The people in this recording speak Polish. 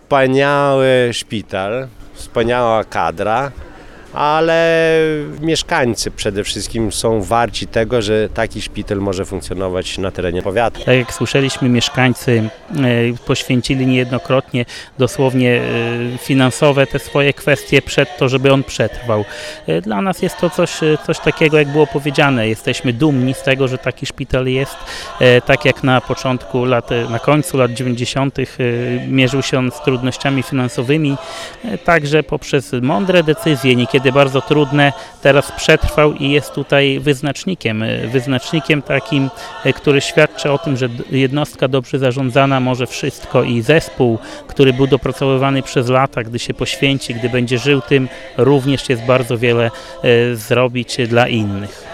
wspaniały szpital, wspaniała kadra, ale mieszkańcy przede wszystkim są warci tego, że taki szpital może funkcjonować na terenie powiatu. Tak jak słyszeliśmy, mieszkańcy poświęcili niejednokrotnie dosłownie finansowe te swoje kwestie przed to, żeby on przetrwał. Dla nas jest to coś takiego, jak było powiedziane. Jesteśmy dumni z tego, że taki szpital jest. Tak jak na końcu lat 90. mierzył się on z trudnościami finansowymi, także poprzez mądre decyzje, niekiedy bardzo trudne, teraz przetrwał i jest tutaj wyznacznikiem takim, który świadczy o tym, że jednostka dobrze zarządzana może wszystko i zespół, który był dopracowywany przez lata, gdy się poświęci, gdy będzie żył tym, również jest bardzo wiele zrobić dla innych.